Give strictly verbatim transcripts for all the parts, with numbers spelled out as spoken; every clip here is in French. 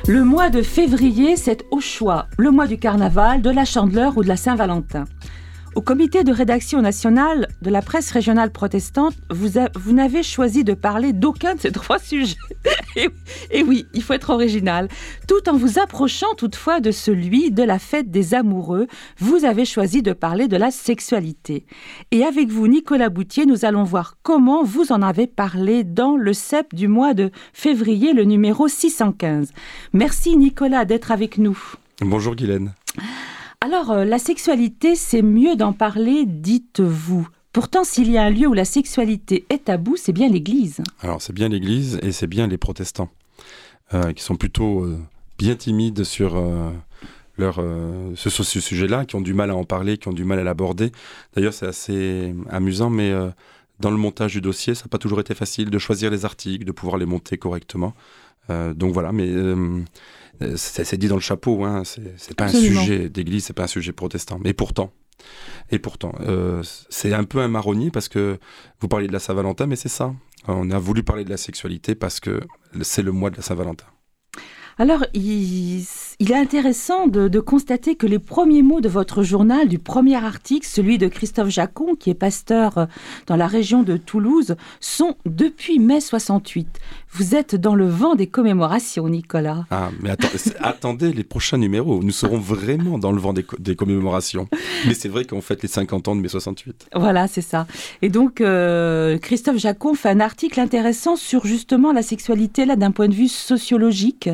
Le mois de février, c'est au choix le mois du carnaval, de la Chandeleur ou de la Saint-Valentin. Au comité de rédaction nationale de la presse régionale protestante, vous, a, vous n'avez choisi de parler d'aucun de ces trois sujets. et, et oui, il faut être original. Tout en vous approchant toutefois de celui de la fête des amoureux, vous avez choisi de parler de la sexualité. Et avec vous, Nicolas Boutier, nous allons voir comment vous en avez parlé dans le C E P du mois de février, le numéro six cent quinze. Merci Nicolas d'être avec nous. Bonjour Guylaine. Alors, euh, la sexualité, c'est mieux d'en parler, dites-vous. Pourtant, s'il y a un lieu où la sexualité est tabou, c'est bien l'Église. Alors, c'est bien l'Église et c'est bien les protestants, euh, qui sont plutôt euh, bien timides sur euh, leur, euh, ce, ce sujet-là, qui ont du mal à en parler, qui ont du mal à l'aborder. D'ailleurs, c'est assez amusant, mais euh, dans le montage du dossier, ça n'a pas toujours été facile de choisir les articles, de pouvoir les monter correctement. Euh, donc voilà, mais... Euh, C'est, c'est dit dans le chapeau, hein. c'est, c'est pas Absolument. un sujet d'église, c'est pas un sujet protestant. Mais pourtant, et pourtant, euh, c'est un peu un marronnier parce que vous parliez de la Saint-Valentin, mais c'est ça. On a voulu parler de la sexualité parce que c'est le mois de la Saint-Valentin. Alors, il, il est intéressant de, de constater que les premiers mots de votre journal, du premier article, celui de Christophe Jacon, qui est pasteur dans la région de Toulouse, sont « Depuis mai soixante-huit ». Vous êtes dans le vent des commémorations, Nicolas. Ah, mais attends, attendez les prochains numéros. Nous serons vraiment dans le vent des, des commémorations. Mais c'est vrai qu'on fête les cinquante ans de mai soixante-huit. Voilà, c'est ça. Et donc, euh, Christophe Jacon fait un article intéressant sur justement la sexualité, là, d'un point de vue sociologique.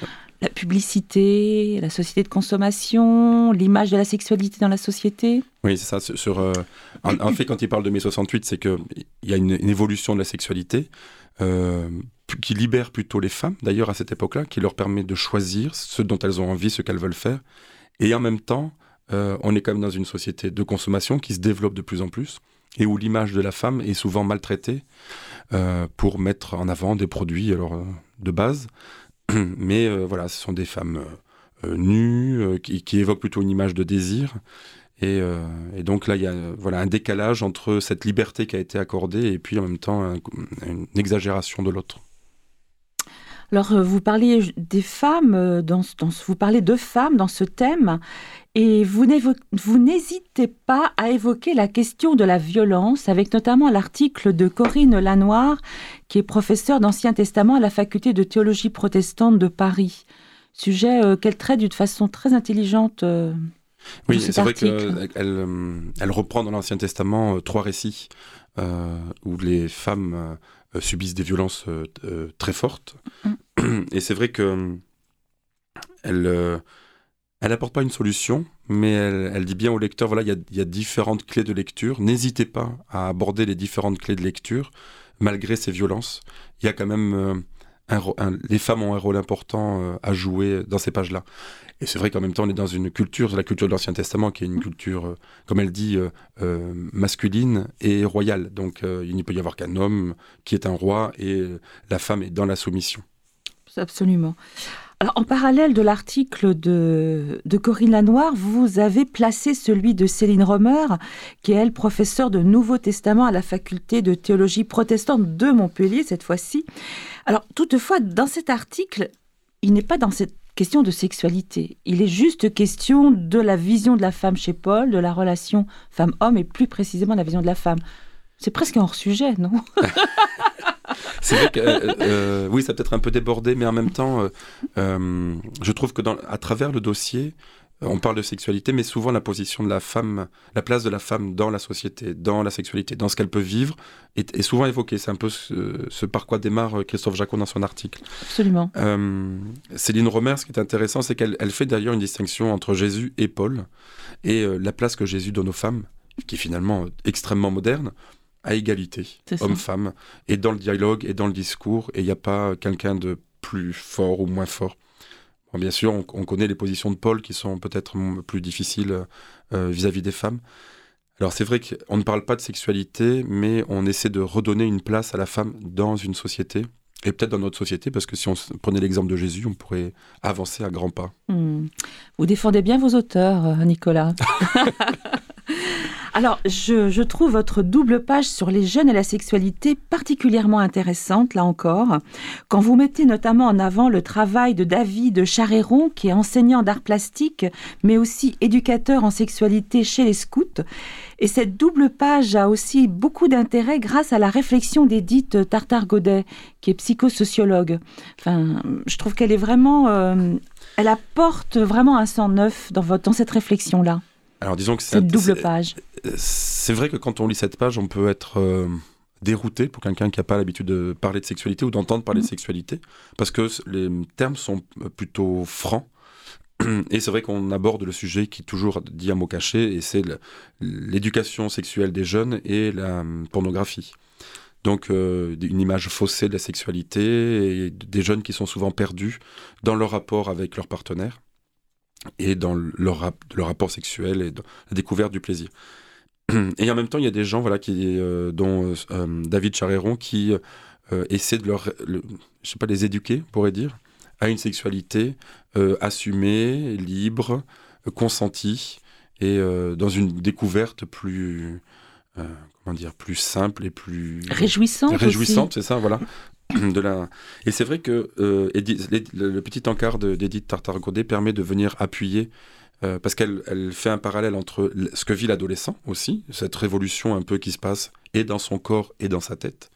La publicité, la société de consommation, l'image de la sexualité dans la société. Oui, c'est ça. Sur, sur, euh, en, en fait, quand il parle de mai soixante-huit, c'est qu'il y a une, une évolution de la sexualité euh, qui libère plutôt les femmes, d'ailleurs, à cette époque-là, qui leur permet de choisir ce dont elles ont envie, ce qu'elles veulent faire. Et en même temps, euh, on est quand même dans une société de consommation qui se développe de plus en plus et où l'image de la femme est souvent maltraitée euh, pour mettre en avant des produits alors, euh, de base. Mais euh, voilà, ce sont des femmes euh, nues, euh, qui, qui évoquent plutôt une image de désir. Et, euh, et donc là, il y a euh, voilà, un décalage entre cette liberté qui a été accordée et puis en même temps un, une exagération de l'autre. Alors, vous parlez des femmes, dans, dans, vous parlez de femmes dans ce thème, et vous, vous n'hésitez pas à évoquer la question de la violence, avec notamment l'article de Corinne Lanoir, qui est professeure d'Ancien Testament à la faculté de théologie protestante de Paris. Sujet euh, qu'elle traite d'une façon très intelligente. Euh, oui, c'est article. vrai qu'elle euh, elle reprend dans l'Ancien Testament euh, trois récits euh, où les femmes... Euh, Euh, subissent des violences euh, euh, très fortes. Mmh. Et c'est vrai qu'elle euh, elle apporte pas une solution, mais elle, elle dit bien au lecteur, voilà, il y, y a différentes clés de lecture. N'hésitez pas à aborder les différentes clés de lecture, malgré ces violences. Il y a quand même... Euh, un, un, les femmes ont un rôle important euh, à jouer dans ces pages-là. Et c'est vrai qu'en même temps, on est dans une culture, la culture de l'Ancien Testament, qui est une culture, euh, comme elle dit, euh, euh, masculine et royale. Donc, euh, il n'y peut y avoir qu'un homme qui est un roi et euh, la femme est dans la soumission. Absolument. Alors, en parallèle de l'article de, de Corinne Lanoir, vous avez placé celui de Céline Romer, qui est, elle, professeure de Nouveau Testament à la faculté de théologie protestante de Montpellier, cette fois-ci. Alors, toutefois, dans cet article, il n'est pas dans cette question de sexualité. Il est juste question de la vision de la femme chez Paul, de la relation femme-homme, et plus précisément de la vision de la femme. C'est presque un hors-sujet, non ? C'est vrai que, euh, euh, oui, ça peut être un peu débordé, mais en même temps, euh, euh, je trouve que dans, à travers le dossier, on parle de sexualité, mais souvent la position de la femme, la place de la femme dans la société, dans la sexualité, dans ce qu'elle peut vivre, est, est souvent évoquée. C'est un peu ce, ce par quoi démarre Christophe Jacon dans son article. Absolument. Euh, Céline Romer, ce qui est intéressant, c'est qu'elle elle fait d'ailleurs une distinction entre Jésus et Paul, et euh, la place que Jésus donne aux femmes, qui est finalement extrêmement moderne, à égalité, homme-femme, et dans le dialogue et dans le discours, et il n'y a pas quelqu'un de plus fort ou moins fort. Bon, bien sûr, on, on connaît les positions de Paul qui sont peut-être plus difficiles euh, vis-à-vis des femmes. Alors c'est vrai qu'on ne parle pas de sexualité, mais on essaie de redonner une place à la femme dans une société, et peut-être dans notre société, parce que si on prenait l'exemple de Jésus, on pourrait avancer à grands pas. Mmh. Vous défendez bien vos auteurs, Nicolas. Alors, je, je trouve votre double page sur les jeunes et la sexualité particulièrement intéressante, là encore, quand vous mettez notamment en avant le travail de David Charéron, qui est enseignant d'art plastique, mais aussi éducateur en sexualité chez les scouts. Et cette double page a aussi beaucoup d'intérêt grâce à la réflexion d'Édith Tartare-Godet, qui est psychosociologue. Enfin, je trouve qu'elle est vraiment... Euh, elle apporte vraiment un sang neuf dans, votre, dans cette réflexion-là. Alors disons que c'est cette double c'est, page. C'est vrai que quand on lit cette page, on peut être euh, dérouté pour quelqu'un qui n'a pas l'habitude de parler de sexualité ou d'entendre parler mmh. de sexualité, parce que les termes sont plutôt francs. Et c'est vrai qu'on aborde le sujet qui est toujours dit à mots cachés, et c'est le, l'éducation sexuelle des jeunes et la pornographie. Donc euh, une image faussée de la sexualité et des jeunes qui sont souvent perdus dans leur rapport avec leur partenaire et dans leur, rap- leur rapport sexuel et dans la découverte du plaisir. Et en même temps, il y a des gens, voilà, qui, euh, dont euh, David Charéron, qui euh, essaie de leur, le, je sais pas, les éduquer, on pourrait dire, à une sexualité euh, assumée, libre, euh, consentie, et euh, dans une découverte plus, euh, comment dire, plus simple et plus réjouissante. Réjouissante, aussi. C'est ça, voilà. De la... Et c'est vrai que euh, Edith, le, le petit encart de, d'Édith Tartare-Godet permet de venir appuyer, euh, parce qu'elle elle fait un parallèle entre ce que vit l'adolescent aussi, cette révolution un peu qui se passe et dans son corps et dans sa tête,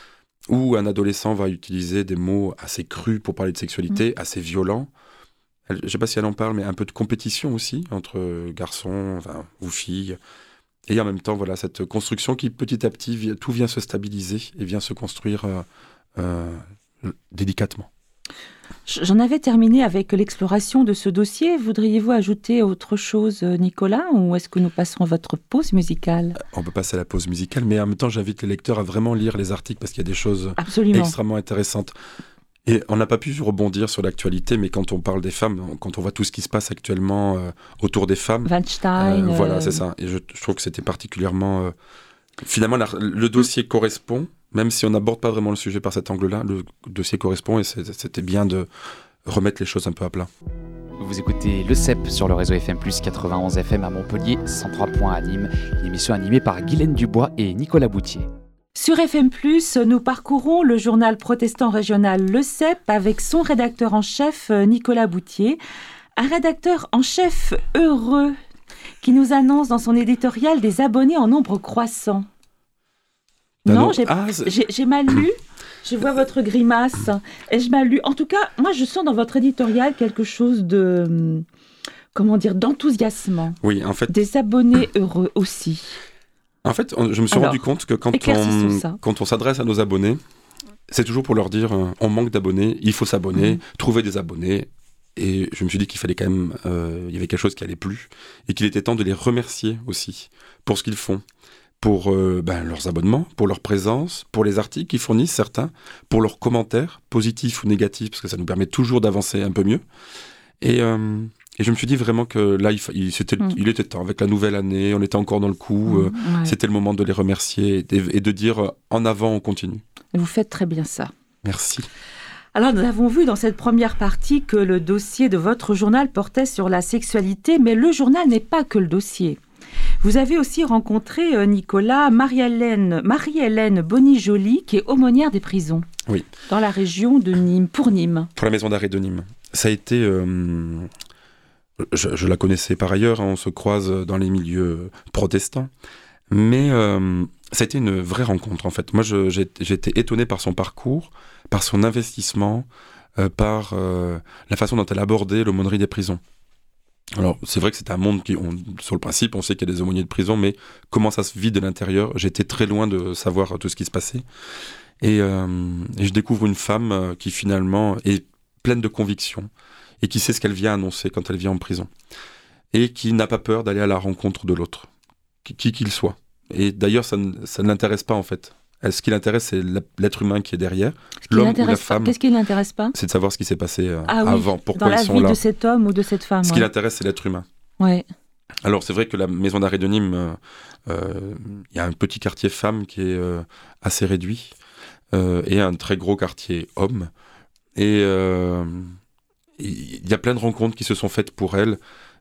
où un adolescent va utiliser des mots assez crus pour parler de sexualité, mmh. assez violents. Elle, je ne sais pas si elle en parle, mais un peu de compétition aussi entre garçons, enfin, ou filles. Et en même temps, voilà, cette construction qui petit à petit, tout vient se stabiliser et vient se construire euh, euh, délicatement. J'en avais terminé avec l'exploration de ce dossier. Voudriez-vous ajouter autre chose, Nicolas, ou est-ce que nous passerons votre pause musicale ? On peut passer à la pause musicale, mais en même temps, j'invite les lecteurs à vraiment lire les articles parce qu'il y a des choses Absolument. extrêmement intéressantes. Et on n'a pas pu rebondir sur l'actualité, mais quand on parle des femmes, quand on voit tout ce qui se passe actuellement euh, autour des femmes... Weinstein... Euh, voilà, euh... c'est ça. Et je, je trouve que c'était particulièrement... Euh, finalement, la, le dossier correspond, même si on n'aborde pas vraiment le sujet par cet angle-là, le dossier correspond et c'est, c'était bien de remettre les choses un peu à plat. Vous écoutez le C E P sur le réseau F M plus quatre-vingt-onze F M à Montpellier, cent trois point un à Nîmes, une émission animée par Guylaine Dubois et Nicolas Boutier. Sur F M plus, nous parcourons le journal protestant régional Le C E P avec son rédacteur en chef Nicolas Boutier, un rédacteur en chef heureux qui nous annonce dans son éditorial des abonnés en nombre croissant. Ben non, non. J'ai, ah, j'ai, j'ai mal lu. Je vois votre grimace. Et je mal lu. En tout cas, moi, je sens dans votre éditorial quelque chose de, comment dire, d'enthousiasme. Oui, en fait. Des abonnés heureux aussi. En fait, je me suis Alors, rendu compte que quand on, quand on s'adresse à nos abonnés, c'est toujours pour leur dire euh, on manque d'abonnés, il faut s'abonner, mmh. trouver des abonnés. Et je me suis dit qu'il fallait quand même, euh, il y avait quelque chose qui allait plus et qu'il était temps de les remercier aussi pour ce qu'ils font, pour euh, ben, leurs abonnements, pour leur présence, pour les articles qu'ils fournissent certains, pour leurs commentaires positifs ou négatifs parce que ça nous permet toujours d'avancer un peu mieux. Et euh, Et je me suis dit vraiment que là, il, il, c'était, mmh. il était temps. Avec la nouvelle année, on était encore dans le coup. Mmh, euh, ouais. C'était le moment de les remercier et, et de dire euh, en avant, on continue. Vous faites très bien ça. Merci. Alors, nous avons vu dans cette première partie que le dossier de votre journal portait sur la sexualité, mais le journal n'est pas que le dossier. Vous avez aussi rencontré, euh, Nicolas, Marie-Hélène, Marie-Hélène Bonny-Joly, qui est aumônière des prisons. Oui. Dans la région de Nîmes, pour Nîmes. Pour la maison d'arrêt de Nîmes. Ça a été... Euh, je, je la connaissais par ailleurs, hein, on se croise dans les milieux protestants. Mais euh, ça a été une vraie rencontre, en fait. Moi, je, j'ai, j'ai été étonné par son parcours, par son investissement, euh, par euh, la façon dont elle abordait l'aumônerie des prisons. Alors, c'est vrai que c'est un monde qui, on, sur le principe, on sait qu'il y a des aumôniers de prison, mais comment ça se vit de l'intérieur, j'étais très loin de savoir tout ce qui se passait. Et, euh, et je découvre une femme qui, finalement, est pleine de conviction et qui sait ce qu'elle vient annoncer quand elle vient en prison. Et qui n'a pas peur d'aller à la rencontre de l'autre, qui qu'il soit. Et d'ailleurs, ça ne, ça ne l'intéresse pas, en fait. Ce qui l'intéresse, c'est l'être humain qui est derrière, l'homme ou la femme. Qu'est-ce qui ne l'intéresse pas ? C'est de savoir ce qui s'est passé euh, ah oui, avant, pourquoi ils sont là. Dans la vie de cet homme ou de cette femme. Ce ouais. qui l'intéresse, c'est l'être humain. Ouais. Alors, c'est vrai que la maison d'arrêt de Nîmes, il euh, euh, y a un petit quartier femme qui est euh, assez réduit, euh, et un très gros quartier homme. Et il euh, y a plein de rencontres qui se sont faites pour elle,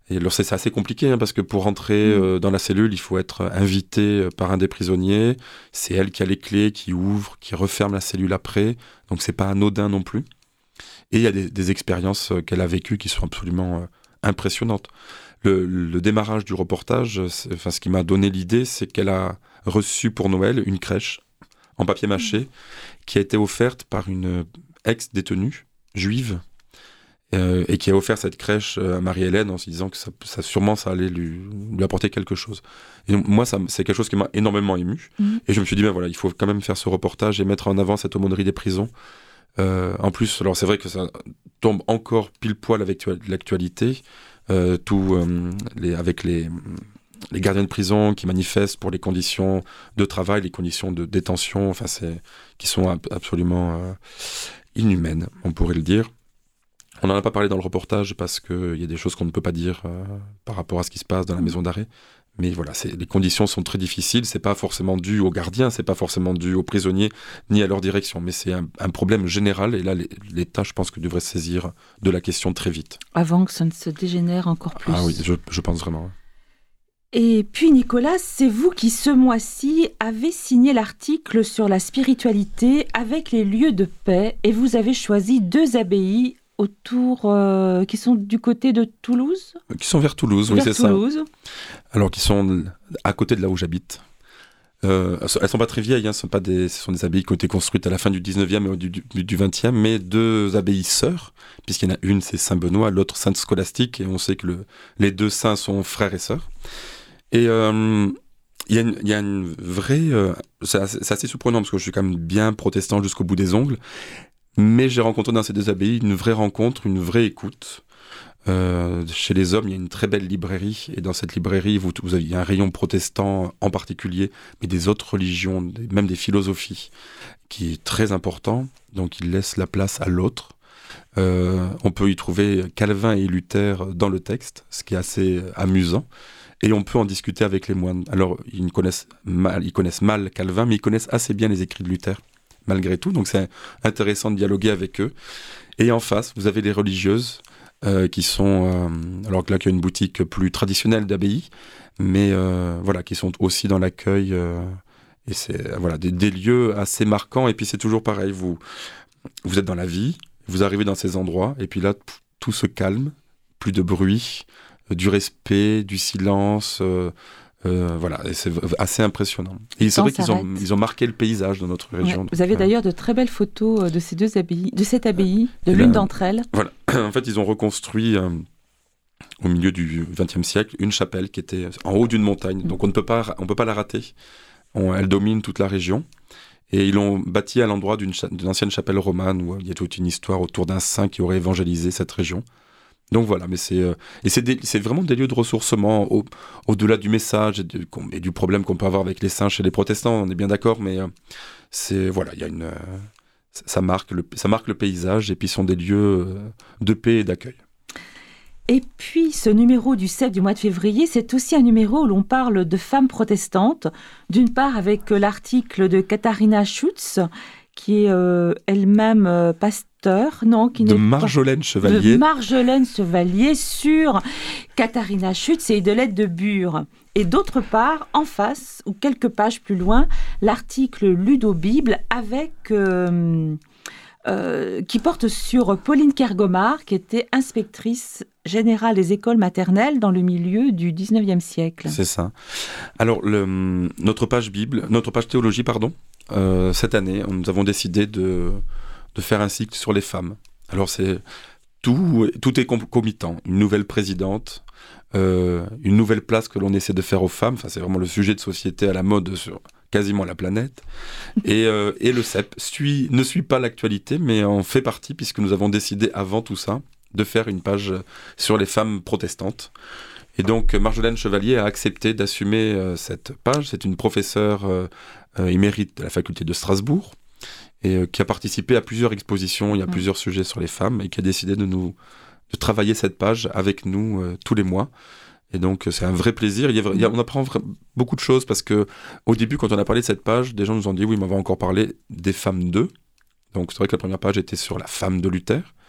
Et alors c'est, c'est assez compliqué hein, parce que pour rentrer euh, dans la cellule, il faut être invité par un des prisonniers. C'est elle qui a les clés, qui ouvre, qui referme la cellule après. Donc c'est pas anodin non plus. Et il y a des, des expériences qu'elle a vécues qui sont absolument euh, impressionnantes. Le, le démarrage du reportage, enfin, ce qui m'a donné l'idée, c'est qu'elle a reçu pour Noël une crèche en papier mâché mmh. qui a été offerte par une ex-détenue juive euh, et qui a offert cette crèche à Marie-Hélène en se disant que ça, ça sûrement ça allait lui, lui apporter quelque chose. Et donc, moi, ça, c'est quelque chose qui m'a énormément ému. Mmh. Et je me suis dit, ben voilà, il faut quand même faire ce reportage et mettre en avant cette aumônerie des prisons. Euh, en plus, alors c'est vrai que ça tombe encore pile poil avec l'actualité, euh, tout euh, les, avec les, les gardiens de prison qui manifestent pour les conditions de travail, les conditions de détention, enfin c'est qui sont ab- absolument euh, inhumaines, on pourrait le dire. On n'en a pas parlé dans le reportage parce qu'il y a des choses qu'on ne peut pas dire euh, par rapport à ce qui se passe dans la maison d'arrêt. Mais voilà, c'est, les conditions sont très difficiles. C'est pas forcément dû aux gardiens, c'est pas forcément dû aux prisonniers ni à leur direction. Mais c'est un, un problème général. Et là, les, l'État, je pense que devrait se saisir de la question très vite. Avant que ça ne se dégénère encore plus. Ah oui, je, je pense vraiment. Et puis Nicolas, c'est vous qui ce mois-ci avez signé l'article sur la spiritualité avec les lieux de paix. Et vous avez choisi deux abbayes autour, euh, qui sont du côté de Toulouse ? Qui sont vers Toulouse, vers oui, c'est Toulouse. ça. Alors, qui sont à côté de là où j'habite. Euh, elles ne sont pas très vieilles, hein, ce, sont pas des, ce sont des abbayes qui ont été construites à la fin du dix-neuvième et du, du, du vingtième, mais deux abbayes sœurs, puisqu'il y en a une, c'est Saint-Benoît, l'autre Sainte Scolastique, et on sait que le, les deux saints sont frères et sœurs. Et euh, il y a une, il y a une vraie... Euh, c'est, assez, c'est assez surprenant, parce que je suis quand même bien protestant jusqu'au bout des ongles, mais j'ai rencontré dans ces deux abbayes une vraie rencontre, une vraie écoute. Euh, chez les hommes, il y a une très belle librairie, et dans cette librairie, vous, vous avez, il y a un rayon protestant en particulier, mais des autres religions, des, même des philosophies, qui est très important, donc il laisse la place à l'autre. Euh, on peut y trouver Calvin et Luther dans le texte, ce qui est assez amusant, et on peut en discuter avec les moines. Alors, ils connaissent mal, ils connaissent mal Calvin, mais ils connaissent assez bien les écrits de Luther, malgré tout, donc c'est intéressant de dialoguer avec eux. Et en face, vous avez les religieuses, euh, qui sont, euh, alors que là, il y a une boutique plus traditionnelle d'abbaye, mais euh, voilà, qui sont aussi dans l'accueil, euh, et c'est voilà, des, des lieux assez marquants, et puis c'est toujours pareil, vous, vous êtes dans la vie, vous arrivez dans ces endroits, et puis là, p- tout se calme, plus de bruit, euh, du respect, du silence, euh, Euh, voilà, et c'est assez impressionnant. Et c'est vrai qu'ils ont, ils ont marqué le paysage de notre région. Ouais, vous avez d'ailleurs de très belles photos de ces deux abbayes, de cette abbaye, de et l'une là, d'entre elles. Voilà, en fait, ils ont reconstruit euh, au milieu du vingtième siècle une chapelle qui était en haut d'une montagne, mmh. donc on ne peut pas, on peut pas la rater. On, elle domine toute la région. Et ils l'ont bâtie à l'endroit d'une, cha- d'une ancienne chapelle romane où il y a toute une histoire autour d'un saint qui aurait évangélisé cette région. Donc voilà, mais c'est euh, et c'est, des, c'est vraiment des lieux de ressourcement au, au-delà du message et du, et du problème qu'on peut avoir avec les saints chez les protestants. On est bien d'accord, mais euh, c'est voilà, il y a une euh, ça marque le ça marque le paysage et puis sont des lieux euh, de paix et d'accueil. Et puis ce numéro du sept du mois de février, c'est aussi un numéro où l'on parle de femmes protestantes. D'une part avec l'article de Katharina Schutz, qui est euh, elle-même euh, pasteur, non, qui de n'est Marjolaine pas, Chevalier. De Marjolaine Chevalier sur Katharina Schutz et Idelette de Bure. Et d'autre part, en face, ou quelques pages plus loin, l'article Ludo-Bible avec... Euh, Euh, qui porte sur Pauline Kergomar, qui était inspectrice générale des écoles maternelles dans le milieu du dix-neuvième siècle. C'est ça. Alors, le, notre page Bible, notre page théologie, pardon, euh, cette année, nous avons décidé de, de faire un cycle sur les femmes. Alors, c'est tout, tout est concomitant. Une nouvelle présidente, euh, une nouvelle place que l'on essaie de faire aux femmes. Enfin, c'est vraiment le sujet de société à la mode sur quasiment la planète. Et, euh, et le C E P suit, ne suit pas l'actualité, mais en fait partie, puisque nous avons décidé avant tout ça de faire une page sur les femmes protestantes. Et donc, Marjolaine Chevalier a accepté d'assumer euh, cette page. C'est une professeure euh, euh, émérite de la faculté de Strasbourg, et euh, qui a participé à plusieurs expositions, il y a mmh. plusieurs sujets sur les femmes, et qui a décidé de nous de travailler cette page avec nous euh, tous les mois. Et donc, c'est un vrai plaisir. Il y a, il y a, on apprend beaucoup de choses parce que, au début, quand on a parlé de cette page, des gens nous ont dit, oui, mais on va encore parler des femmes d'eux. Donc, c'est vrai que la première page était sur la femme de Luther.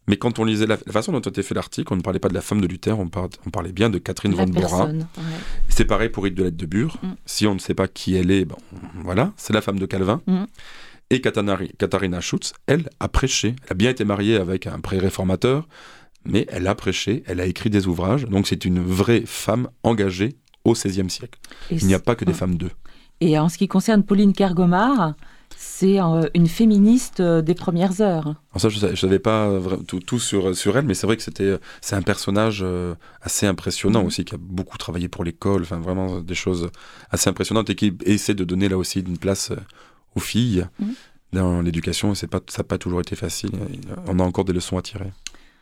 Mais quand on lisait la, la façon dont était fait l'article, on ne parlait pas de la femme de Luther, on, par, on parlait bien de Catherine la von Bora. Ouais. C'est pareil pour Hildegard de Bure. Mm. Si on ne sait pas qui elle est, bon, voilà, c'est la femme de Calvin. Mm. Et Katharina Schutz, elle, a prêché. Elle a bien été mariée avec un pré-réformateur, mais elle a prêché, elle a écrit des ouvrages. Donc c'est une vraie femme engagée au seizième siècle. Et Il n'y a pas que des ouais. femmes d'eux. Et en ce qui concerne Pauline Kergomar, c'est euh, une féministe euh, des premières heures. Alors ça, je ne savais pas euh, tout, tout sur, sur elle, mais c'est vrai que c'était, c'est un personnage euh, assez impressionnant mmh. aussi, qui a beaucoup travaillé pour l'école, enfin vraiment des choses assez impressionnantes et qui essaie de donner là aussi une place euh, aux filles mmh. dans l'éducation. C'est pas, ça n'a pas toujours été facile. On a encore des leçons à tirer.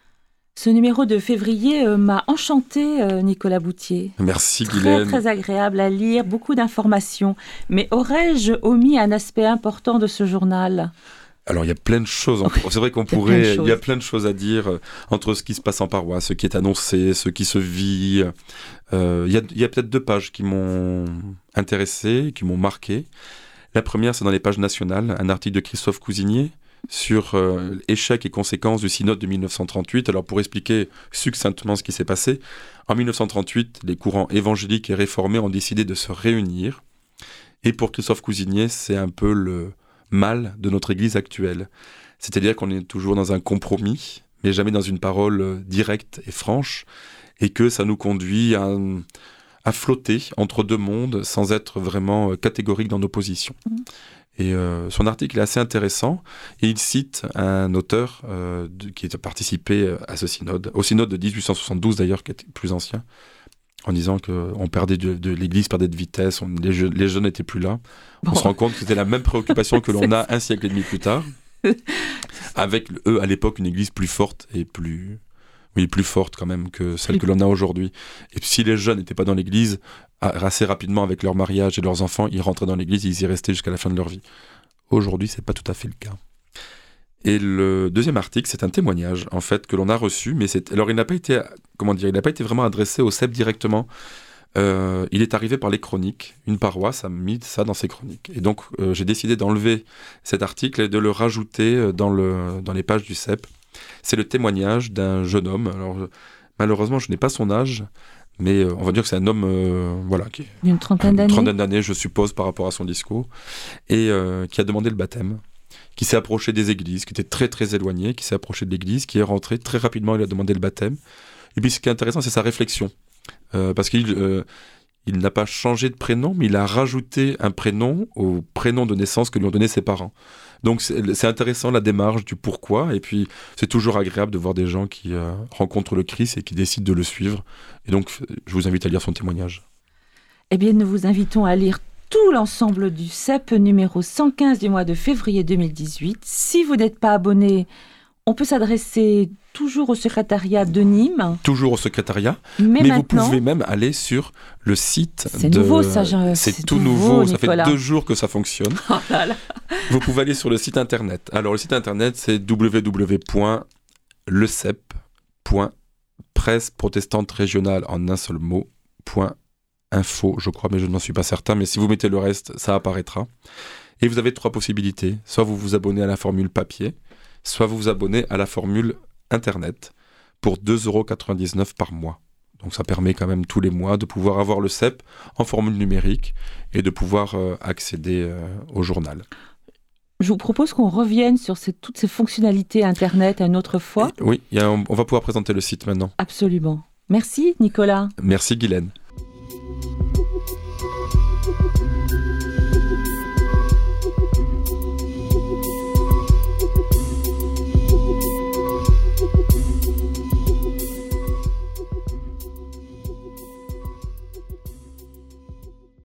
Ce numéro de février euh, m'a enchanté, euh, Nicolas Boutier. Merci, Guylaine. Très, très agréable à lire, beaucoup d'informations. Mais aurais-je omis un aspect important de ce journal ? Alors, il y a plein de choses. En... C'est vrai qu'on pourrait... Il y a plein de choses à dire euh, entre ce qui se passe en paroisse, ce qui est annoncé, ce qui se vit. Euh, il y a, il y a peut-être deux pages qui m'ont intéressé, qui m'ont marqué. La première, c'est dans les pages nationales, un article de Christophe Cousinier sur euh, échecs et conséquences du synode de dix-neuf cent trente-huit. Alors pour expliquer succinctement ce qui s'est passé, en dix-neuf cent trente-huit, les courants évangéliques et réformés ont décidé de se réunir. Et pour Christophe Cousinier, c'est un peu le mal de notre Église actuelle. C'est-à-dire qu'on est toujours dans un compromis, mais jamais dans une parole directe et franche, et que ça nous conduit à, à flotter entre deux mondes sans être vraiment catégorique dans nos positions. Mmh. Et euh, son article est assez intéressant et il cite un auteur euh, de, qui a participé à ce synode, au synode de dix-huit cent soixante-douze d'ailleurs, qui était plus ancien, en disant que on perdait de, de, l'Église perdait de vitesse, on, les, jeunes, les jeunes n'étaient plus là. Bon. On se rend compte que c'était la même préoccupation que l'on a un siècle et demi plus tard, avec eux à l'époque une Église plus forte et plus... Oui, plus forte quand même que celle oui. que l'on a aujourd'hui. Et si les jeunes n'étaient pas dans l'église, assez rapidement avec leur mariage et leurs enfants, ils rentraient dans l'église et ils y restaient jusqu'à la fin de leur vie. Aujourd'hui, c'est pas tout à fait le cas. Et le deuxième article, c'est un témoignage en fait que l'on a reçu, mais c'est alors il n'a pas été, comment dire, il n'a pas été vraiment adressé au C E P directement. Euh, il est arrivé par les chroniques. Une paroisse a mis ça dans ses chroniques. Et donc, euh, j'ai décidé d'enlever cet article et de le rajouter dans le dans les pages du C E P. C'est le témoignage d'un jeune homme. Alors, malheureusement, je n'ai pas son âge, mais euh, on va dire que c'est un homme euh, voilà, qui est d'une trentaine d'années. Une trentaine d'années, je suppose, par rapport à son discours, et euh, qui a demandé le baptême, qui s'est approché des églises, qui était très très éloigné, qui s'est approché de l'église, qui est rentré très rapidement, il a demandé le baptême. Et puis ce qui est intéressant, c'est sa réflexion, euh, parce qu'il euh, il n'a pas changé de prénom, mais il a rajouté un prénom au prénom de naissance que lui ont donné ses parents. Donc c'est, c'est intéressant la démarche du pourquoi, et puis c'est toujours agréable de voir des gens qui euh, rencontrent le Christ et qui décident de le suivre. Et donc je vous invite à lire son témoignage. Eh bien, nous vous invitons à lire tout l'ensemble du C E P numéro cent quinze du mois de février deux mille dix-huit. Si vous n'êtes pas abonné, on peut s'adresser toujours au secrétariat de Nîmes. Toujours au secrétariat, mais, mais vous pouvez même aller sur le site. C'est de... nouveau, ça. Je... C'est, c'est tout nouveau, nouveau. Nicolas. Ça fait deux jours que ça fonctionne. Oh là là. Vous pouvez aller sur le site internet. Alors le site internet, c'est w w w point le c e p point presse protestante régionale en un seul mot point info, je crois, mais je n'en suis pas certain. Mais si vous mettez le reste, ça apparaîtra. Et vous avez trois possibilités. Soit vous vous abonnez à la formule papier, soit vous vous abonnez à la formule Internet pour deux euros quatre-vingt-dix-neuf par mois. Donc ça permet quand même tous les mois de pouvoir avoir le C E P en formule numérique et de pouvoir euh, accéder euh, au journal. Je vous propose qu'on revienne sur ces, toutes ces fonctionnalités Internet une autre fois. Et, oui, y a, on, on va pouvoir présenter le site maintenant. Absolument. Merci Nicolas. Merci Guylaine.